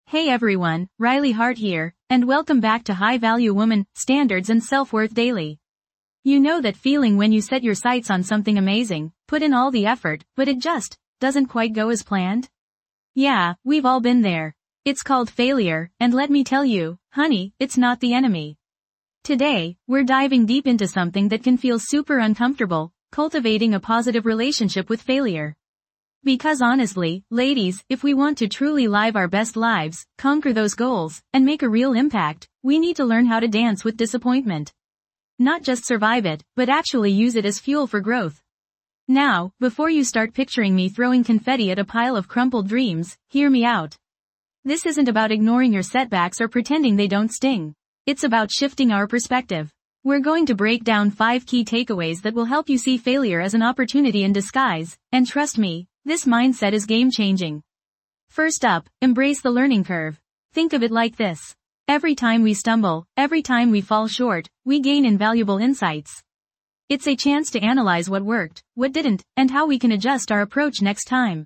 Hey everyone, Riley Hart here, and welcome back to High Value Woman, Standards and Self-Worth Daily. You know that feeling when you set your sights on something amazing, put in all the effort, but it just doesn't quite go as planned? Yeah, we've all been there. It's called failure, and let me tell you, honey, it's not the enemy. Today, we're diving deep into something that can feel super uncomfortable, cultivating a positive relationship with failure. Because honestly, ladies, if we want to truly live our best lives, conquer those goals, and make a real impact, we need to learn how to dance with disappointment. Not just survive it, but actually use it as fuel for growth. Now, before you start picturing me throwing confetti at a pile of crumpled dreams, hear me out. This isn't about ignoring your setbacks or pretending they don't sting. It's about shifting our perspective. We're going to break down 5 key takeaways that will help you see failure as an opportunity in disguise, and trust me, this mindset is game-changing. First up, embrace the learning curve. Think of it like this. Every time we stumble, every time we fall short, we gain invaluable insights. It's a chance to analyze what worked, what didn't, and how we can adjust our approach next time.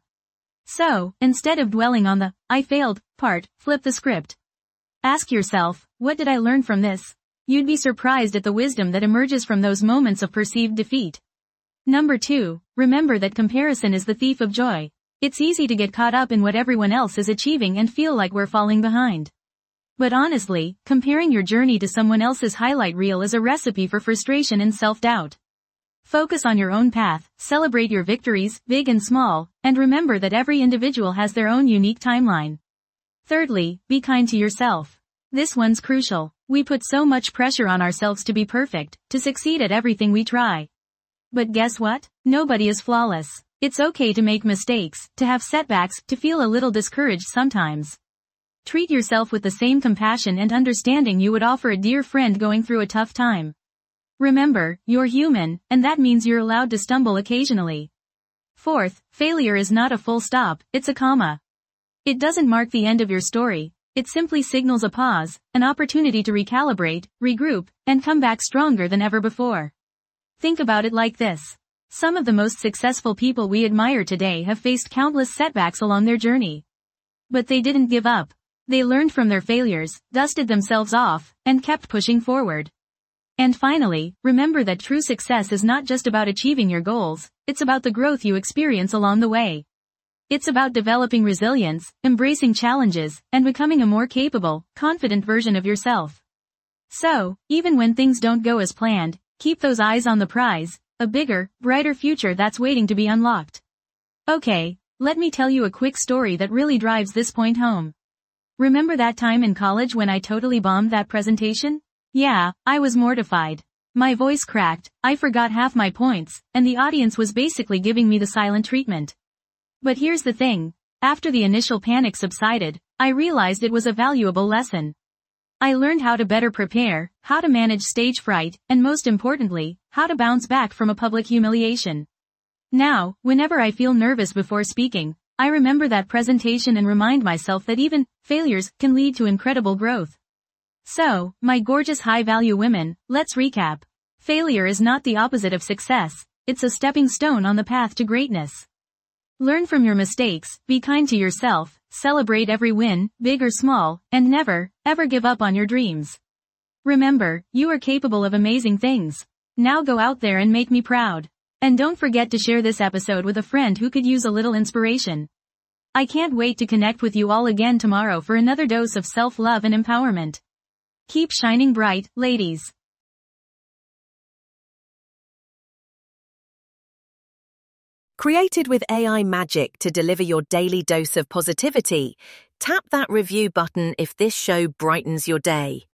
So, instead of dwelling on the "I failed" part, flip the script. Ask yourself, what did I learn from this? You'd be surprised at the wisdom that emerges from those moments of perceived defeat. Number 2, remember that comparison is the thief of joy. It's easy to get caught up in what everyone else is achieving and feel like we're falling behind. But honestly, comparing your journey to someone else's highlight reel is a recipe for frustration and self-doubt. Focus on your own path, celebrate your victories, big and small, and remember that every individual has their own unique timeline. Thirdly, be kind to yourself. This one's crucial. We put so much pressure on ourselves to be perfect, to succeed at everything we try. But guess what? Nobody is flawless. It's okay to make mistakes, to have setbacks, to feel a little discouraged sometimes. Treat yourself with the same compassion and understanding you would offer a dear friend going through a tough time. Remember, you're human, and that means you're allowed to stumble occasionally. Fourth, failure is not a full stop, it's a comma. It doesn't mark the end of your story. It simply signals a pause, an opportunity to recalibrate, regroup, and come back stronger than ever before. Think about it like this. Some of the most successful people we admire today have faced countless setbacks along their journey. But they didn't give up. They learned from their failures, dusted themselves off, and kept pushing forward. And finally, remember that true success is not just about achieving your goals, it's about the growth you experience along the way. It's about developing resilience, embracing challenges, and becoming a more capable, confident version of yourself. So, even when things don't go as planned, keep those eyes on the prize, a bigger, brighter future that's waiting to be unlocked. Okay, let me tell you a quick story that really drives this point home. Remember that time in college when I totally bombed that presentation? Yeah, I was mortified. My voice cracked, I forgot half my points, and the audience was basically giving me the silent treatment. But here's the thing. After the initial panic subsided, I realized it was a valuable lesson. I learned how to better prepare, how to manage stage fright, and most importantly, how to bounce back from a public humiliation. Now, whenever I feel nervous before speaking, I remember that presentation and remind myself that even failures can lead to incredible growth. So, my gorgeous high-value women, let's recap. Failure is not the opposite of success, it's a stepping stone on the path to greatness. Learn from your mistakes, be kind to yourself, celebrate every win, big or small, and never, ever give up on your dreams. Remember, you are capable of amazing things. Now go out there and make me proud. And don't forget to share this episode with a friend who could use a little inspiration. I can't wait to connect with you all again tomorrow for another dose of self-love and empowerment. Keep shining bright, ladies. Created with AI magic to deliver your daily dose of positivity, tap that review button if this show brightens your day.